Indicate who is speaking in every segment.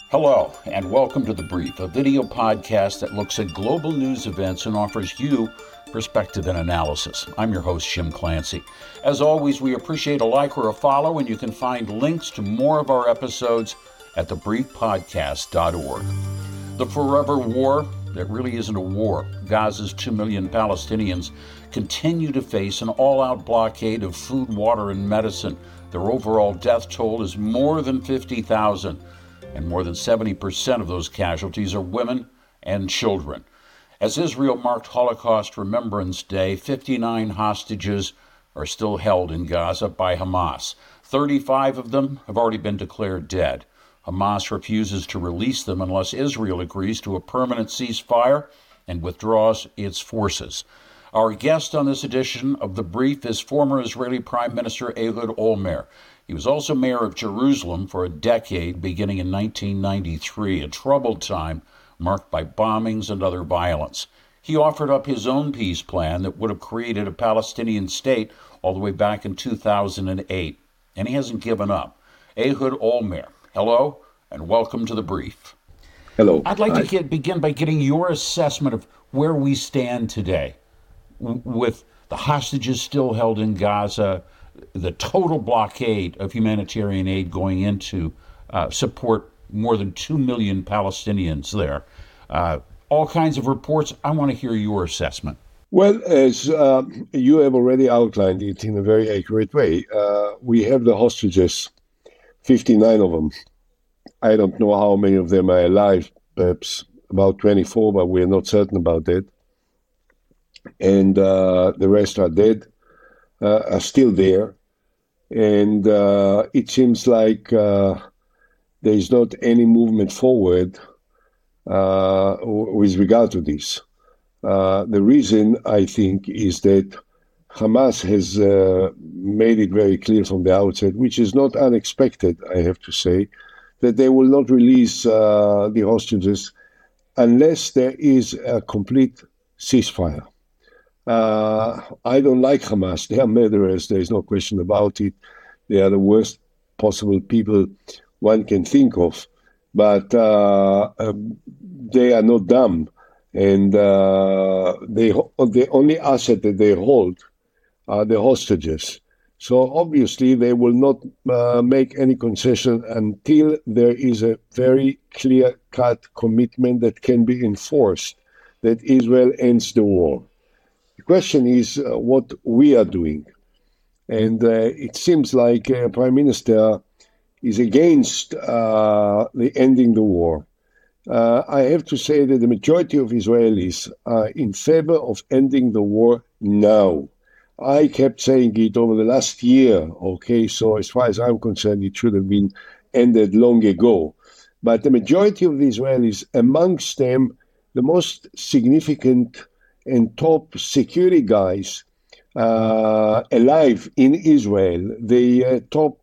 Speaker 1: Hello, and welcome to The Brief, a video podcast that looks at global news events and offers you perspective and analysis. I'm your host, Jim Clancy. As always, we appreciate a like or a follow, and you can find links to more of our episodes at thebriefpodcast.org. The forever war that really isn't a war. Gaza's 2 million Palestinians continue to face an all-out blockade of food, water, and medicine. Their overall death toll is more than 50,000. And more than 70% of those casualties are women and children. As Israel marked Holocaust Remembrance Day, 59 hostages are still held in Gaza by Hamas. 35 of them have already been declared dead. Hamas refuses to release them unless Israel agrees to a permanent ceasefire and withdraws its forces. Our guest on this edition of The Brief is former Israeli Prime Minister Ehud Olmert. He was also mayor of Jerusalem for a decade, beginning in 1993, a troubled time marked by bombings and other violence. He offered up his own peace plan that would have created a Palestinian state all the way back in 2008, and he hasn't given up. Ehud Olmert, hello, and welcome to The Brief.
Speaker 2: Hello.
Speaker 1: I'd like to begin by getting your assessment of where we stand today with the hostages still held in Gaza, the total blockade of humanitarian aid going into support more than 2 million Palestinians there. All kinds of reports. I want to hear your assessment.
Speaker 2: Well, as you have already outlined it in a very accurate way, we have the hostages, 59 of them. I don't know how many of them are alive, perhaps about 24, but we're not certain about that. And the rest are dead, are still there. And it seems like there is not any movement forward with regard to this. The reason, I think, is that Hamas has made it very clear from the outset, which is not unexpected, I have to say, that they will not release the hostages unless there is a complete ceasefire. I don't like Hamas. They are murderers. There is no question about it. They are the worst possible people one can think of. But they are not dumb. And the only asset that they hold are the hostages. So obviously they will not make any concession until there is a very clear-cut commitment that can be enforced that Israel ends the war. The question is what we are doing. And it seems like Prime Minister is against the ending the war. I have to say that the majority of Israelis are in favor of ending the war now. I kept saying it over the last year, okay, so as far as I'm concerned, it should have been ended long ago. But the majority of the Israelis, amongst them, the most significant and top security guys alive in Israel, the top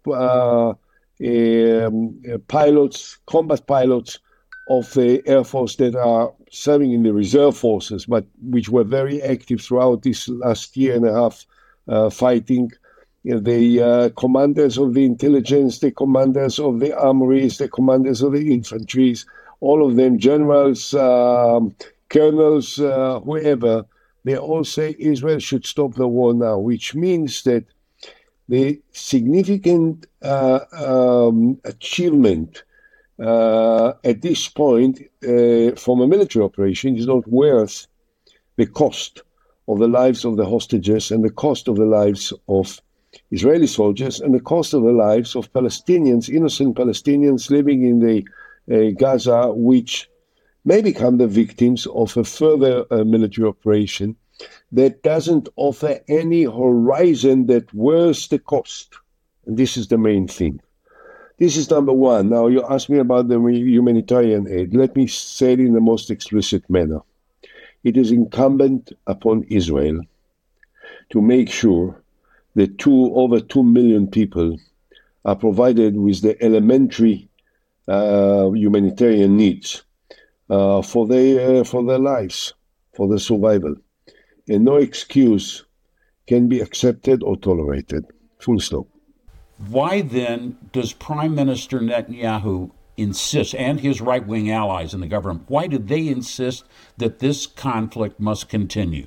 Speaker 2: pilots, combat pilots of the Air Force that are serving in the reserve forces, but which were very active throughout this last year and a half fighting. You know, the commanders of the intelligence, the commanders of the armories, the commanders of the infantries, all of them, generals, colonels, whoever, they all say Israel should stop the war now, which means that the significant achievement at this point from a military operation is not worth the cost of the lives of the hostages and the cost of the lives of Israeli soldiers and the cost of the lives of Palestinians, innocent Palestinians living in the Gaza, which may become the victims of a further military operation that doesn't offer any horizon that worth the cost. And this is the main thing. This is number one. Now, you asked me about the humanitarian aid. Let me say it in the most explicit manner. It is incumbent upon Israel to make sure that over 2 million people are provided with the elementary humanitarian needs for their lives, for their survival. And no excuse can be accepted or tolerated. Full stop.
Speaker 1: Why then does Prime Minister Netanyahu insist, and his right-wing allies in the government, why do they insist that this conflict must continue?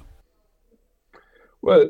Speaker 2: Well,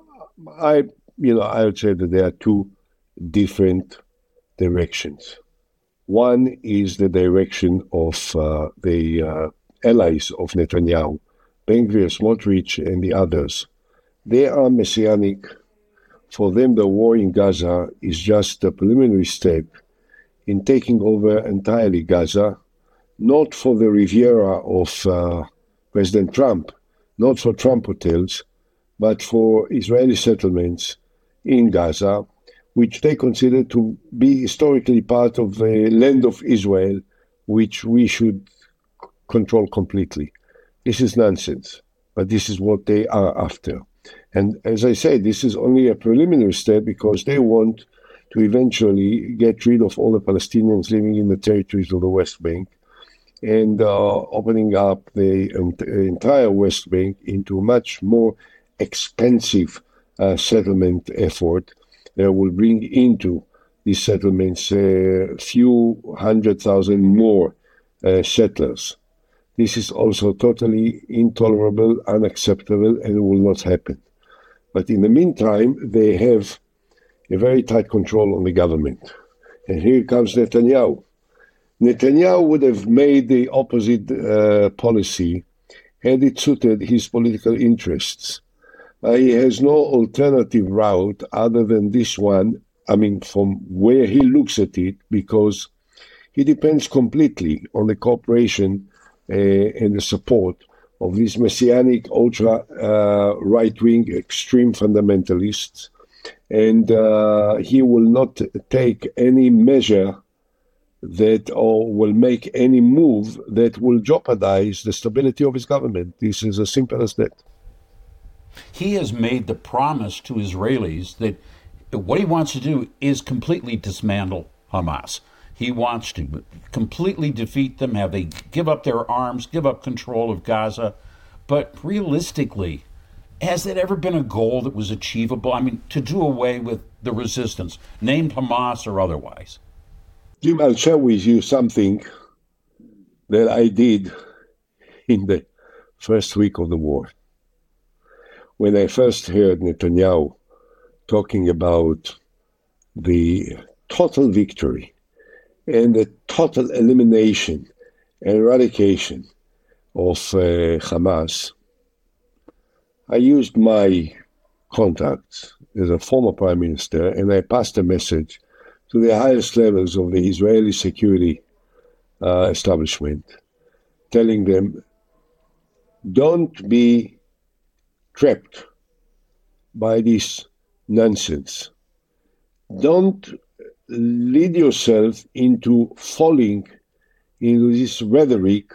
Speaker 2: I would say that there are two different directions. One is the direction of the allies of Netanyahu, Ben-Gvir, Smotrich, and the others. They are messianic. For them, the war in Gaza is just a preliminary step in taking over entirely Gaza, not for the Riviera of President Trump, not for Trump hotels, but for Israeli settlements in Gaza, which they consider to be historically part of the land of Israel, which we should control completely. This is nonsense, but this is what they are after. And as I said, this is only a preliminary step because they want to eventually get rid of all the Palestinians living in the territories of the West Bank and opening up the entire West Bank into a much more expensive settlement effort that will bring into these settlements a few 100,000 more settlers. This is also totally intolerable, unacceptable, and it will not happen. But in the meantime, they have a very tight control on the government. And here comes Netanyahu. Netanyahu would have made the opposite policy had it suited his political interests. He has no alternative route other than this one, from where he looks at it, because he depends completely on the cooperation and the support of these messianic, ultra right-wing, extreme fundamentalists. And he will not take any measure or will make any move that will jeopardize the stability of his government. This is as simple as that.
Speaker 1: He has made the promise to Israelis that what he wants to do is completely dismantle Hamas. He wants to completely defeat them, have they give up their arms, give up control of Gaza. But realistically, has that ever been a goal that was achievable? To do away with the resistance, named Hamas or otherwise?
Speaker 2: Jim, I'll share with you something that I did in the first week of the war. When I first heard Netanyahu talking about the total victory and the total elimination and eradication of Hamas, I used my contacts as a former prime minister, and I passed a message to the highest levels of the Israeli security establishment, telling them, don't be trapped by this nonsense. Don't lead yourself into falling into this rhetoric.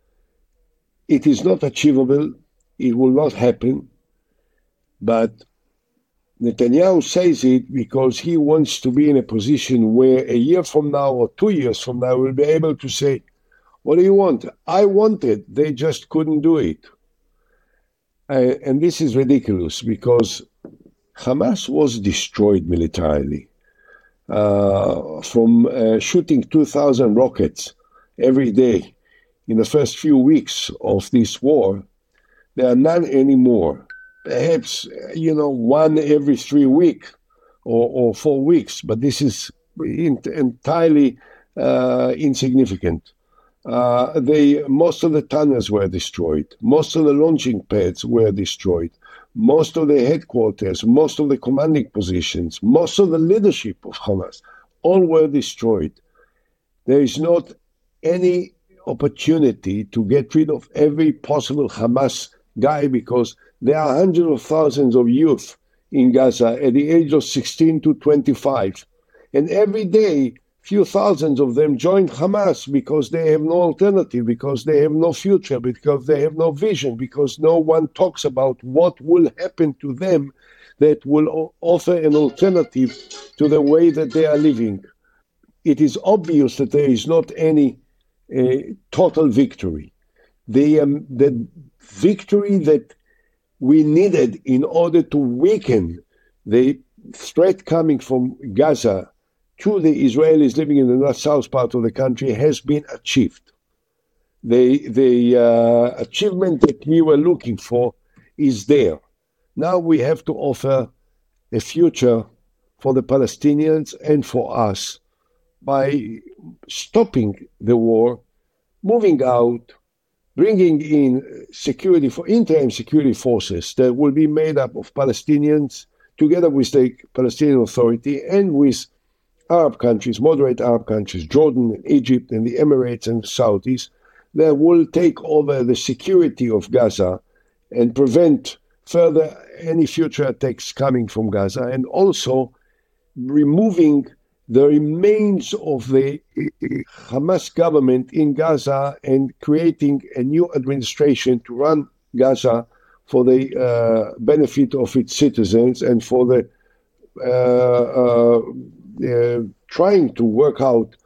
Speaker 2: It is not achievable. It will not happen. But Netanyahu says it because he wants to be in a position where a year from now or 2 years from now we'll be able to say, what do you want? I want it. They just couldn't do it. And this is ridiculous because Hamas was destroyed militarily. From shooting 2,000 rockets every day in the first few weeks of this war, there are none anymore. Perhaps, one every 3 weeks or 4 weeks, but this is entirely insignificant. Most of the tunnels were destroyed. Most of the launching pads were destroyed. Most of the headquarters, most of the commanding positions, most of the leadership of Hamas, all were destroyed. There is not any opportunity to get rid of every possible Hamas guy because there are hundreds of thousands of youth in Gaza at the age of 16 to 25. And every day, few thousands of them join Hamas because they have no alternative, because they have no future, because they have no vision, because no one talks about what will happen to them that will offer an alternative to the way that they are living. It is obvious that there is not any total victory. The victory that we needed in order to weaken the threat coming from Gaza to the Israelis living in the north-south part of the country has been achieved. The achievement that we were looking for is there. Now we have to offer a future for the Palestinians and for us by stopping the war, moving out, bringing in security for interim security forces that will be made up of Palestinians together with the Palestinian Authority and with Arab countries, moderate Arab countries, Jordan and Egypt and the Emirates and the Saudis, that will take over the security of Gaza and prevent further any future attacks coming from Gaza, and also removing the remains of the Hamas government in Gaza and creating a new administration to run Gaza for the benefit of its citizens and for the trying to work out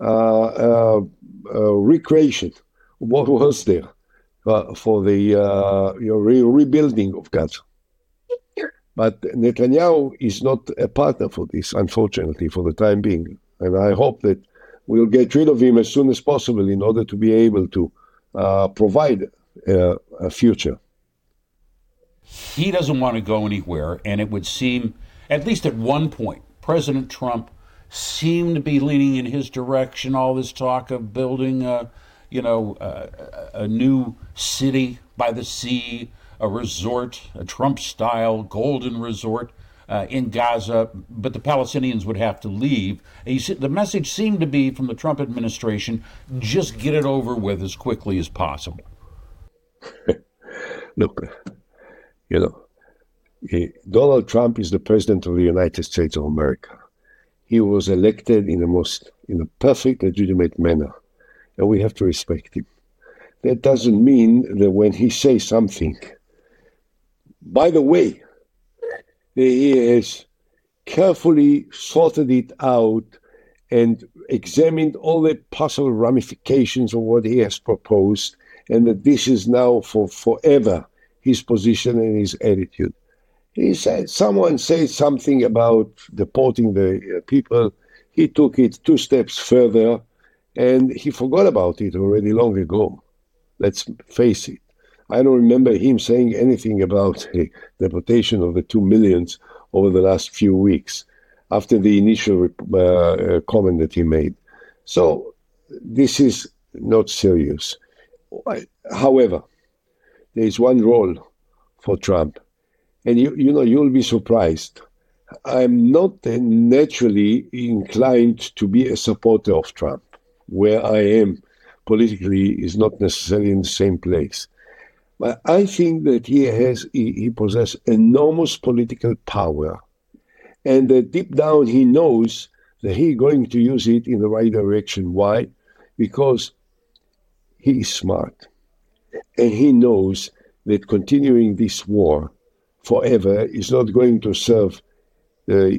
Speaker 2: recreation of what was there for the rebuilding of Gaza. But Netanyahu is not a partner for this, unfortunately, for the time being. And I hope that we'll get rid of him as soon as possible in order to be able to provide a future.
Speaker 1: He doesn't want to go anywhere, and it would seem, at least at one point, President Trump seemed to be leaning in his direction. All this talk of building, a new city by the sea, a resort, a Trump-style golden resort in Gaza, but the Palestinians would have to leave. The message seemed to be from the Trump administration, just get it over with as quickly as possible.
Speaker 2: Look, Donald Trump is the president of the United States of America. He was elected in a perfect, legitimate manner, and we have to respect him. That doesn't mean that when he says something, by the way, he has carefully sorted it out and examined all the possible ramifications of what he has proposed, and that this is now for forever his position and his attitude. He said, someone said something about deporting the people. He took it 2 steps further, and he forgot about it already long ago. Let's face it. I don't remember him saying anything about the deportation of the 2 million over the last few weeks after the initial comment that he made. So this is not serious. However, there is one role for Trump, and you'll be surprised. I'm not naturally inclined to be a supporter of Trump. Where I am politically is not necessarily in the same place. But I think that he possesses enormous political power, and that deep down he knows that he's going to use it in the right direction. Why? Because he is smart, and he knows that continuing this war forever is not going to serve the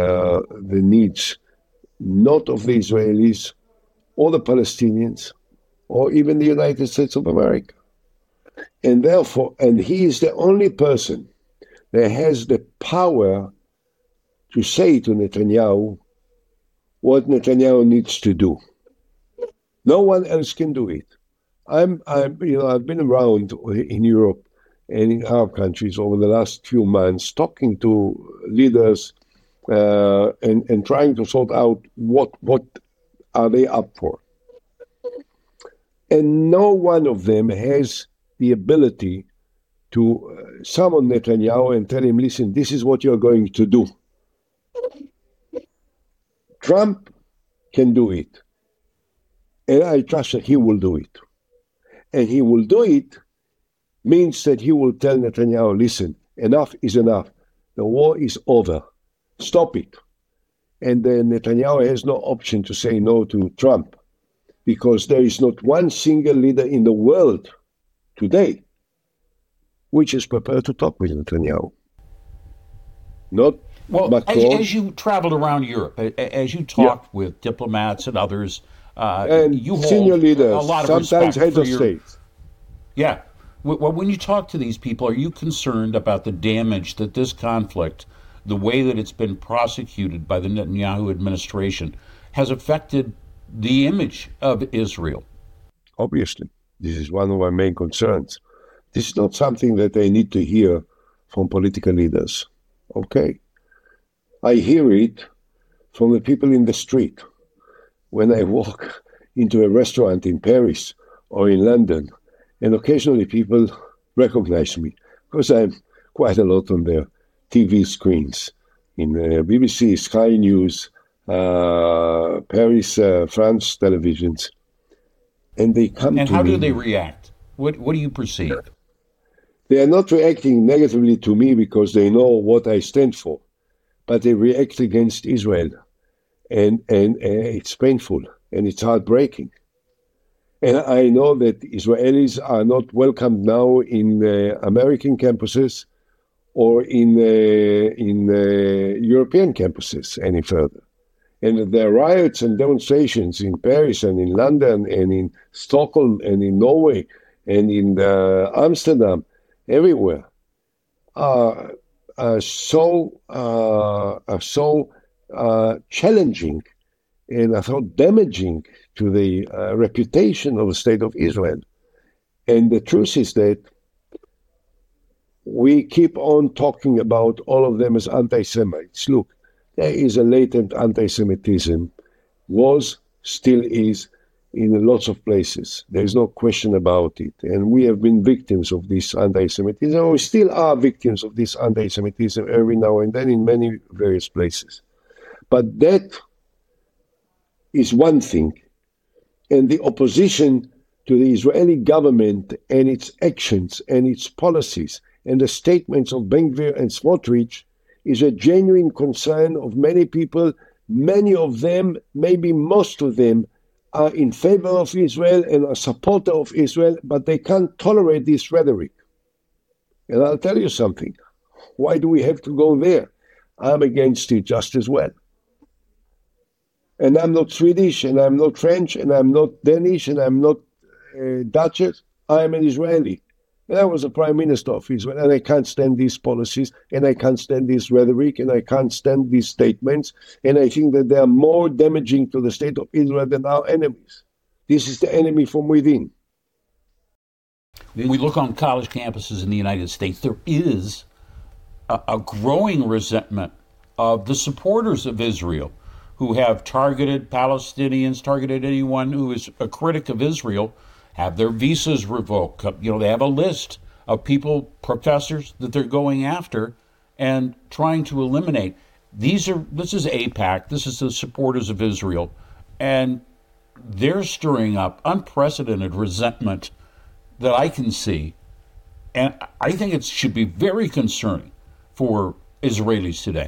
Speaker 2: needs not of the Israelis or the Palestinians or even the United States of America. And therefore, and he is the only person that has the power to say to Netanyahu what Netanyahu needs to do. No one else can do it. I've been around in Europe and in Arab countries over the last few months, talking to leaders and trying to sort out what are they up for. And no one of them has the ability to summon Netanyahu and tell him, listen, this is what you're going to do. Trump can do it. And I trust that he will do it. And he will do it means that he will tell Netanyahu, listen, enough is enough. The war is over. Stop it. And then Netanyahu has no option to say no to Trump, because there is not one single leader in the world today which is prepared to talk with Netanyahu. Not Macron.
Speaker 1: As you traveled around Europe, as you talked with diplomats and others,
Speaker 2: and
Speaker 1: you hold
Speaker 2: senior leaders,
Speaker 1: a lot of
Speaker 2: sometimes
Speaker 1: respect
Speaker 2: heads of state.
Speaker 1: Yeah. Well, when you talk to these people, are you concerned about the damage that this conflict the way that it's been prosecuted by the Netanyahu administration has affected the image of Israel.
Speaker 2: Obviously, this is one of our main concerns. This is not something that I need to hear from political leaders. Okay. I hear it from the people in the street. When I walk into a restaurant in Paris or in London, and occasionally people recognize me because I'm quite a lot on their TV screens in BBC, Sky News, Paris, France televisions, and they come
Speaker 1: and
Speaker 2: to me.
Speaker 1: And how do they react? What do you perceive?
Speaker 2: They are not reacting negatively to me because they know what I stand for, but they react against Israel, and it's painful and it's heartbreaking. And I know that Israelis are not welcomed now in American campuses or in European campuses any further. And there are riots and demonstrations in Paris and in London and in Stockholm and in Norway and in Amsterdam, everywhere, are so challenging and are so damaging to the reputation of the State of Israel. And the truth is that we keep on talking about all of them as anti-Semites. Look, there is a latent anti-Semitism, was, still is, in lots of places. There is no question about it. And we have been victims of this anti-Semitism, or we still are victims of this anti-Semitism every now and then in many various places. But that is one thing. And the opposition to the Israeli government and its actions and its policies and the statements of Ben-Gvir and Smotrich is a genuine concern of many people. Many of them, maybe most of them, are in favor of Israel and are supporter of Israel, but they can't tolerate this rhetoric. And I'll tell you something. Why do we have to go there? I'm against it just as well. And I'm not Swedish, and I'm not French, and I'm not Danish, and I'm not Dutch. I'm an Israeli. And I was the Prime Minister of Israel, and I can't stand these policies, and I can't stand this rhetoric, and I can't stand these statements, and I think that they are more damaging to the State of Israel than our enemies. This is the enemy from within.
Speaker 1: When we look on college campuses in the United States, there is a growing resentment of the supporters of Israel who have targeted Palestinians, targeted anyone who is a critic of Israel, have their visas revoked. They have a list of people, professors, that they're going after and trying to eliminate. This is AIPAC, this is the supporters of Israel, and they're stirring up unprecedented resentment that I can see. And I think it should be very concerning for Israelis today.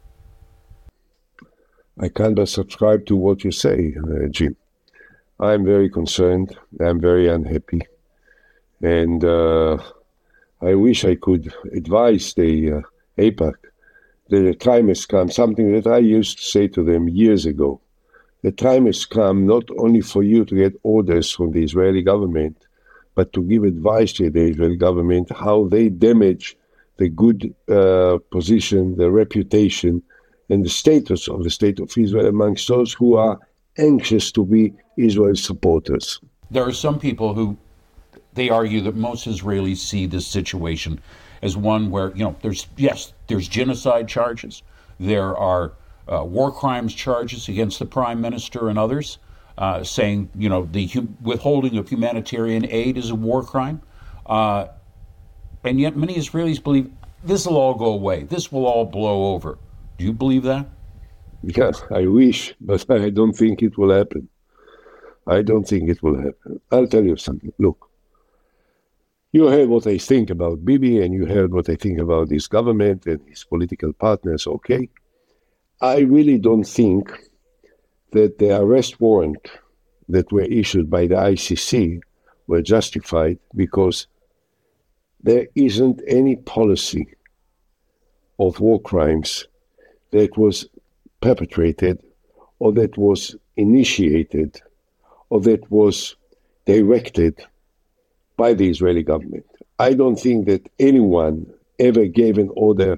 Speaker 2: I can't but subscribe to what you say, Jim. I'm very concerned. I'm very unhappy. And I wish I could advise the AIPAC that the time has come, something that I used to say to them years ago. The time has come not only for you to get orders from the Israeli government, but to give advice to the Israeli government how they damage the good position, the reputation, and the status of the State of Israel amongst those who are anxious to be Israel supporters.
Speaker 1: There are some people who, they argue that most Israelis see this situation as one where, there's genocide charges, there are war crimes charges against the Prime Minister and others, saying, the withholding of humanitarian aid is a war crime. And yet many Israelis believe this will all go away, this will all blow over. Do you believe that?
Speaker 2: Yes, I wish, but I don't think it will happen. I don't think it will happen. I'll tell you something. Look, you heard what I think about Bibi, and you heard what I think about his government and his political partners, okay? I really don't think that the arrest warrant that were issued by the ICC were justified, because there isn't any policy of war crimes that was perpetrated or that was initiated or that was directed by the Israeli government. I don't think that anyone ever gave an order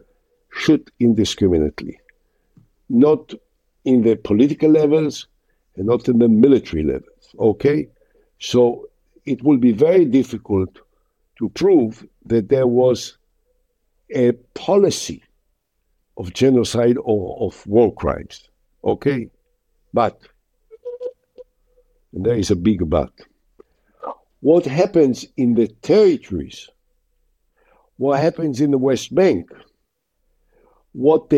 Speaker 2: shoot indiscriminately, not in the political levels and not in the military levels, okay? So it will be very difficult to prove that there was a policy of genocide or of war crimes, okay? But, and there is a big but, what happens in the territories, what happens in the West Bank, what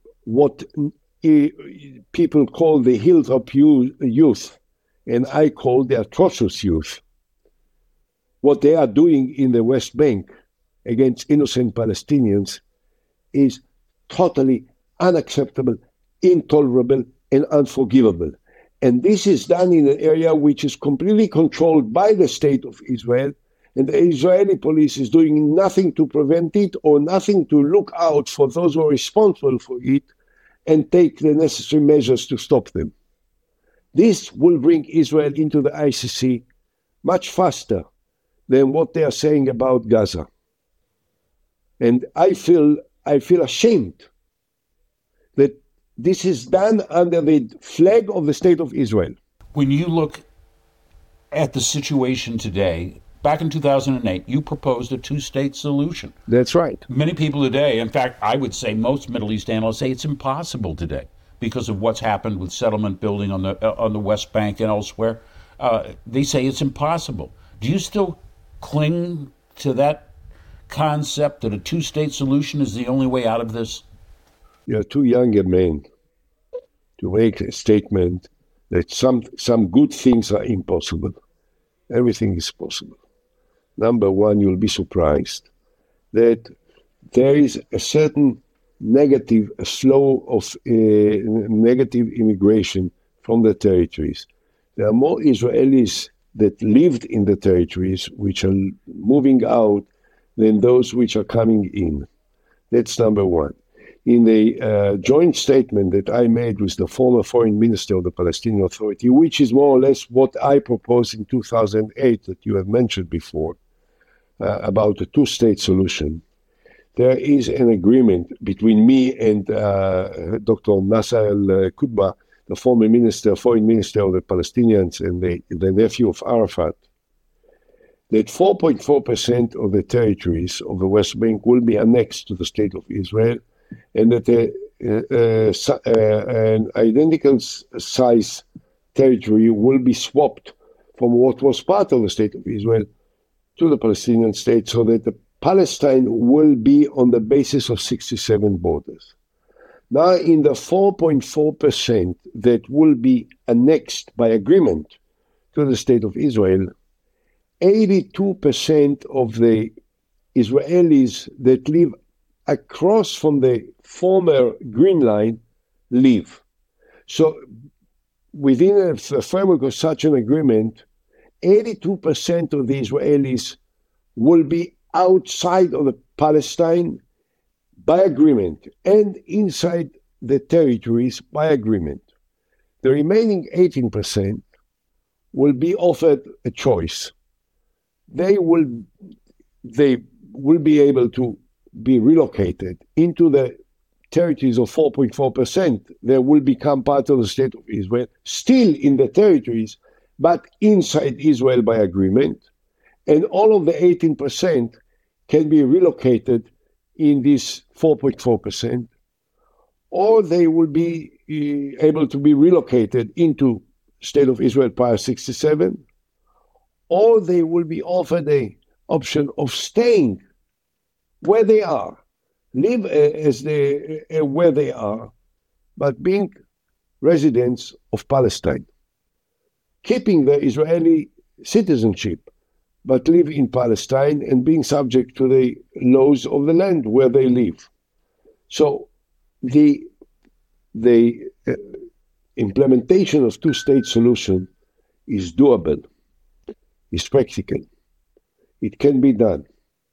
Speaker 2: people call the hilltop youth, and I call the atrocious youth, what they are doing in the West Bank against innocent Palestinians is totally unacceptable, intolerable, and unforgivable. And this is done in an area which is completely controlled by the state of Israel, and the Israeli police is doing nothing to prevent it or nothing to look out for those who are responsible for it and take the necessary measures to stop them. This will bring Israel into the ICC much faster than what they are saying about Gaza. And I feel ashamed that this is done under the flag of the State of Israel.
Speaker 1: When you look at the situation today, back in 2008, you proposed a two-state solution.
Speaker 2: That's right.
Speaker 1: Many people today, in fact, I would say most Middle East analysts say it's impossible today because of what's happened with settlement building on the West Bank and elsewhere. They say it's impossible. Do you still cling to that concept that a two-state solution is the only way out of this?
Speaker 2: You're too young a man to make a statement that some good things are impossible. Everything is possible. Number one, you'll be surprised that there is a certain flow of negative immigration from the territories. There are more Israelis that lived in the territories which are moving out than those which are coming in. That's number one. In the joint statement that I made with the former foreign minister of the Palestinian Authority, which is more or less what I proposed in 2008 that you have mentioned before, about a two-state solution, there is an agreement between me and Dr. Nasser al-Qudba, the former foreign minister of the Palestinians and the nephew of Arafat, that 4.4% of the territories of the West Bank will be annexed to the State of Israel, and that an identical size territory will be swapped from what was part of the State of Israel to the Palestinian state, so that the Palestine will be on the basis of 67 borders. Now, in the 4.4% that will be annexed by agreement to the State of Israel, 82% of the Israelis that live across from the former Green Line live. So within a framework of such an agreement, 82% of the Israelis will be outside of the Palestine by agreement and inside the territories by agreement. The remaining 18% will be offered a choice. They will be able to be relocated into the territories of 4.4%. They will become part of the State of Israel, still in the territories, but inside Israel by agreement. And all of the 18% can be relocated in this 4.4%, or they will be able to be relocated into State of Israel Part 67, or they will be offered the option of staying where they are, live where they are, but being residents of Palestine, keeping the Israeli citizenship, but live in Palestine and being subject to the laws of the land where they live. So the implementation of two-state solution is doable, is practical. It can be done.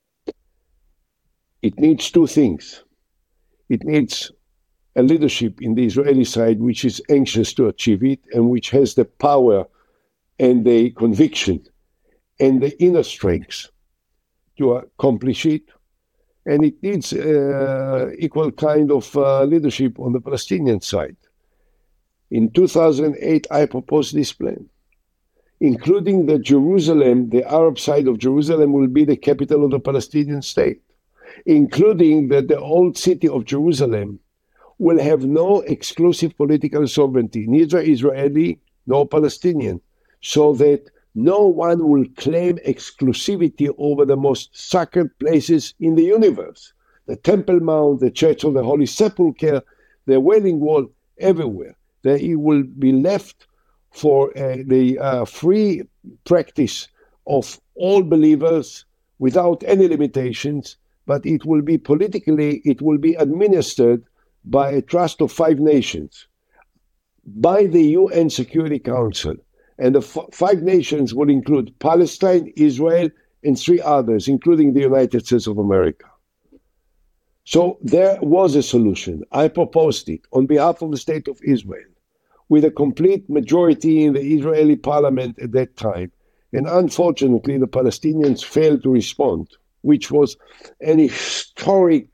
Speaker 2: It needs two things. It needs a leadership in the Israeli side which is anxious to achieve it and which has the power and the conviction and the inner strength to accomplish it. and it needs equal kind of leadership on the Palestinian side. In 2008, I proposed this plan, including that Jerusalem, the Arab side of Jerusalem, will be the capital of the Palestinian state, including that the old city of Jerusalem will have no exclusive political sovereignty, neither Israeli nor Palestinian, so that no one will claim exclusivity over the most sacred places in the universe. The Temple Mount, the Church of the Holy Sepulchre, the Wailing Wall, everywhere. That it will be left for the free practice of all believers without any limitations, but it will be politically, it will be administered by a trust of 5 nations, by the UN Security Council. And the 5 nations will include Palestine, Israel, and 3 others, including the United States of America. So there was a solution. I proposed it on behalf of the State of Israel, with a complete majority in the Israeli parliament at that time. And unfortunately, the Palestinians failed to respond, which was an historic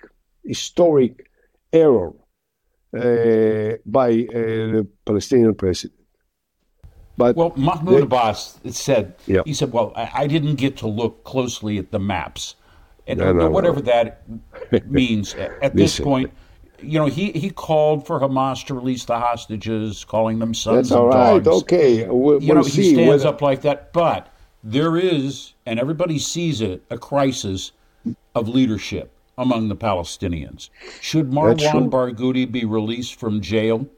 Speaker 2: error by the Palestinian president.
Speaker 1: But well, Mahmoud Abbas said, he said, well, I didn't get to look closely at the maps. And whatever that means at this point, he called for Hamas to release the hostages, calling them sons of dogs.
Speaker 2: That's all right, okay. We'll see.
Speaker 1: He stands up like that. But there is, and everybody sees it, a crisis of leadership among the Palestinians. Should Marwan Barghouti be released from jail?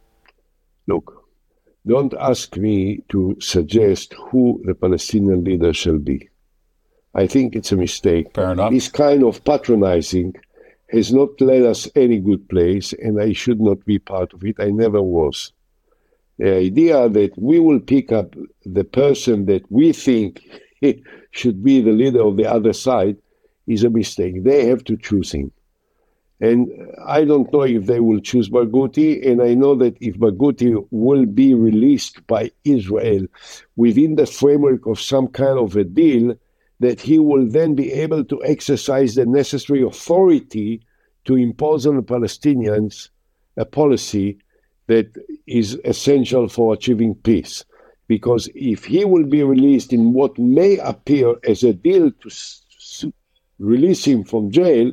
Speaker 2: Look, don't ask me to suggest who the Palestinian leader shall be. I think it's a mistake.
Speaker 1: Fair enough.
Speaker 2: This kind of patronizing has not led us any good place, and I should not be part of it. I never was. The idea that we will pick up the person that we think should be the leader of the other side is a mistake. They have to choose him. And I don't know if they will choose Barghouti, and I know that if Barghouti will be released by Israel within the framework of some kind of a deal, that he will then be able to exercise the necessary authority to impose on the Palestinians a policy that is essential for achieving peace. Because if he will be released in what may appear as a deal to release him from jail,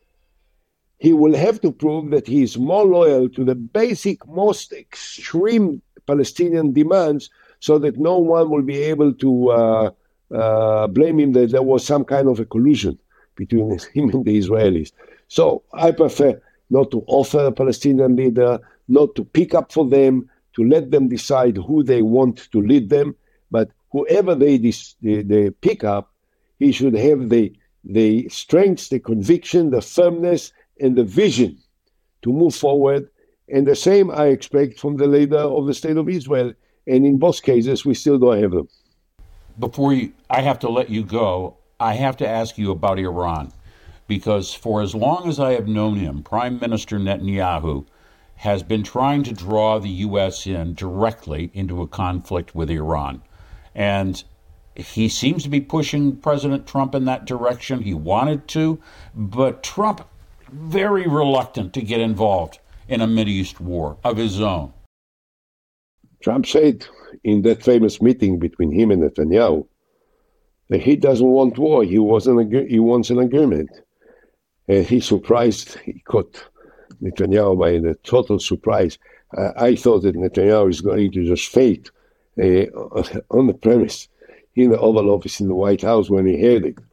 Speaker 2: he will have to prove that he is more loyal to the basic, most extreme Palestinian demands, so that no one will be able to blame him that there was some kind of a collusion between him and the Israelis. So I prefer not to offer a Palestinian leader, not to pick up for them, to let them decide who they want to lead them. But whoever they pick up, he should have the strength, the conviction, the firmness, and the vision to move forward. And the same I expect from the leader of the State of Israel. And in both cases, we still don't have them.
Speaker 1: Before I have to let you go, I have to ask you about Iran, because for as long as I have known him, Prime Minister Netanyahu has been trying to draw the U.S. in directly into a conflict with Iran. And he seems to be pushing President Trump in that direction. He wanted to, but Trump very reluctant to get involved in a Mideast war of his own.
Speaker 2: Trump said in that famous meeting between him and Netanyahu that he doesn't want war, he wants an agreement. And he caught Netanyahu by a total surprise. I thought that Netanyahu is going to just faint on the premise in the Oval Office in the White House when he heard it.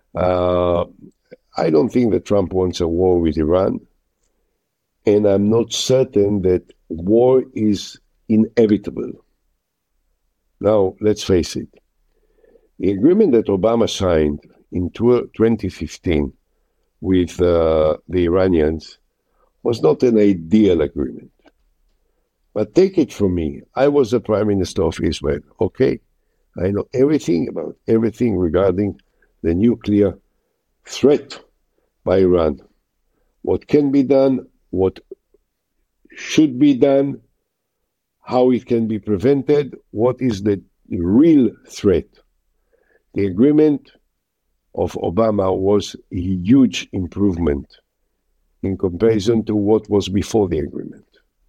Speaker 2: I don't think that Trump wants a war with Iran, and I'm not certain that war is inevitable. Now, let's face it. The agreement that Obama signed in 2015 with the Iranians was not an ideal agreement. But take it from me, I was the Prime Minister of Israel, okay? I know everything about everything regarding the nuclear threat by Iran. What can be done, what should be done, how it can be prevented, what is the real threat. The agreement of Obama was a huge improvement in comparison to what was before the agreement.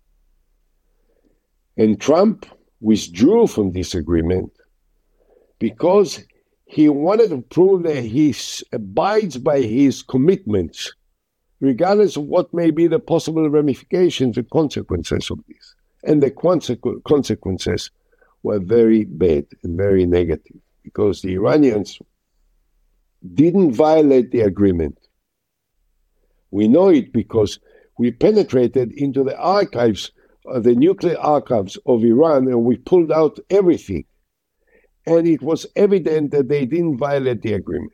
Speaker 2: And Trump withdrew from this agreement because he wanted to prove that he abides by his commitments, regardless of what may be the possible ramifications and consequences of this. And the consequences were very bad and very negative, because the Iranians didn't violate the agreement. We know it because we penetrated into the archives, the nuclear archives of Iran, and we pulled out everything. And it was evident that they didn't violate the agreement.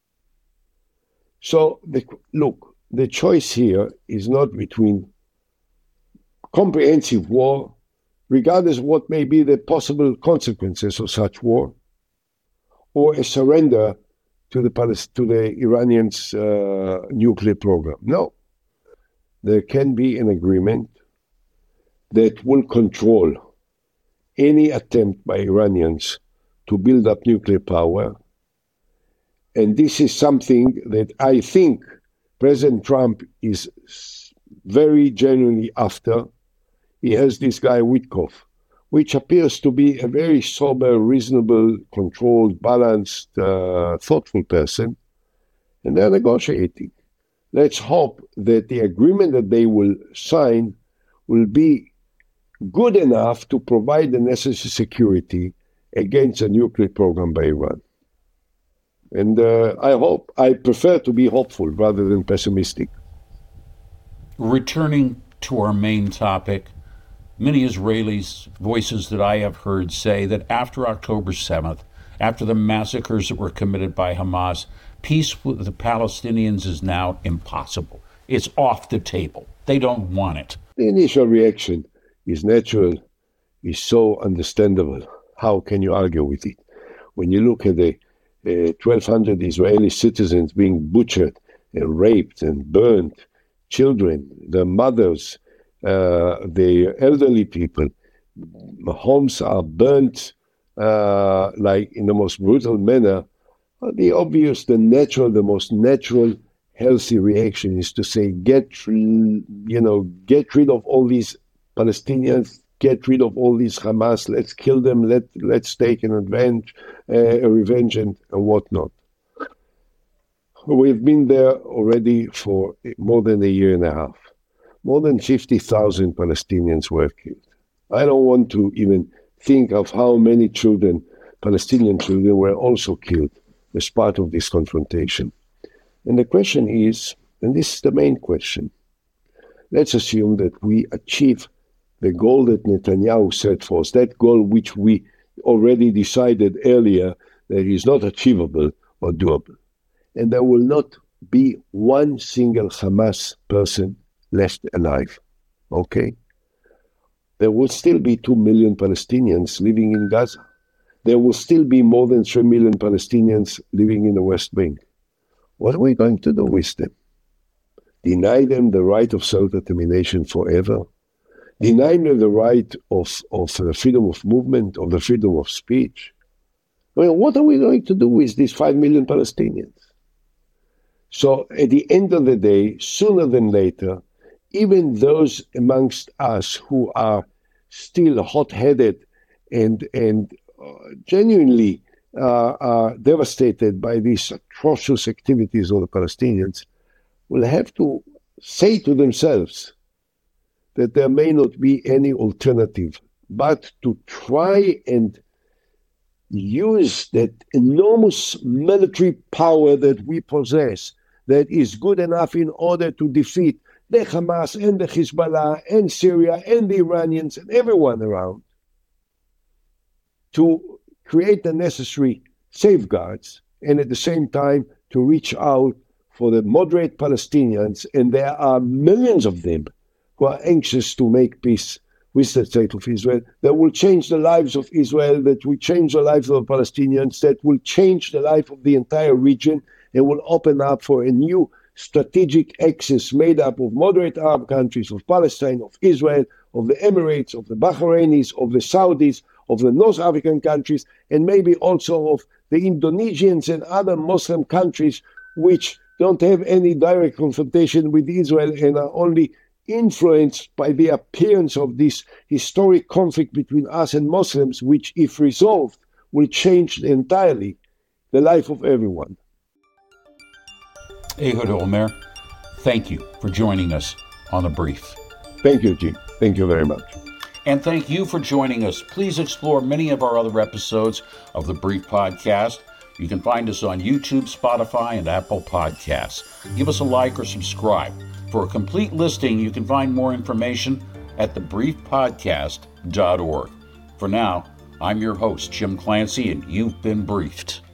Speaker 2: So, the choice here is not between comprehensive war, regardless of what may be the possible consequences of such war, or a surrender to the Iranians' nuclear program. No. There can be an agreement that will control any attempt by Iranians to build up nuclear power. And this is something that I think President Trump is very genuinely after. He has this guy, Witkoff, which appears to be a very sober, reasonable, controlled, balanced, thoughtful person. And they're negotiating. Let's hope that the agreement that they will sign will be good enough to provide the necessary security against a nuclear program by Iran. And I prefer to be hopeful rather than pessimistic.
Speaker 1: Returning to our main topic, many Israelis, voices that I have heard, say that after October 7th, after the massacres that were committed by Hamas, peace with the Palestinians is now impossible. It's off the table. They don't want it.
Speaker 2: The initial reaction is natural, is so understandable. How can you argue with it? When you look at the 1,200 Israeli citizens being butchered and raped and burned, children, their mothers, the elderly people, homes are burnt like in the most brutal manner, the obvious, the most natural, healthy reaction is to say, get rid of all these Palestinians, get rid of all these Hamas, let's kill them, let's take a revenge and whatnot. We've been there already for more than a year and a half. More than 50,000 Palestinians were killed. I don't want to even think of how many children, Palestinian children, were also killed as part of this confrontation. And the question is, and this is the main question, let's assume that we achieve the goal that Netanyahu set for us, that goal which we already decided earlier that is not achievable or doable. And there will not be one single Hamas person left alive, okay? There will still be 2 million Palestinians living in Gaza. There will still be more than 3 million Palestinians living in the West Bank. What are we going to do with them? Deny them the right of self-determination forever? Deny them the right of the freedom of movement, of the freedom of speech? Well, what are we going to do with these 5 million Palestinians? So at the end of the day, sooner than later, even those amongst us who are still hot-headed and genuinely devastated by these atrocious activities of the Palestinians will have to say to themselves that there may not be any alternative but to try and use that enormous military power that we possess, that is good enough in order to defeat the Hamas and the Hezbollah and Syria and the Iranians and everyone around, to create the necessary safeguards and at the same time to reach out for the moderate Palestinians, and there are millions of them who are anxious to make peace with the state of Israel, that will change the lives of Israel, that will change the lives of the Palestinians, that will change the life of the entire region, and will open up for a new strategic axis made up of moderate Arab countries, of Palestine, of Israel, of the Emirates, of the Bahrainis, of the Saudis, of the North African countries, and maybe also of the Indonesians and other Muslim countries which don't have any direct confrontation with Israel and are only influenced by the appearance of this historic conflict between us and Muslims, which, if resolved, will change entirely the life of everyone.
Speaker 1: Ehud Olmert, thank you for joining us on The Brief.
Speaker 2: Thank you, Jim. Thank you very much.
Speaker 1: And thank you for joining us. Please explore many of our other episodes of The Brief Podcast. You can find us on YouTube, Spotify, and Apple Podcasts. Give us a like or subscribe. For a complete listing, you can find more information at thebriefpodcast.org. For now, I'm your host, Jim Clancy, and you've been briefed.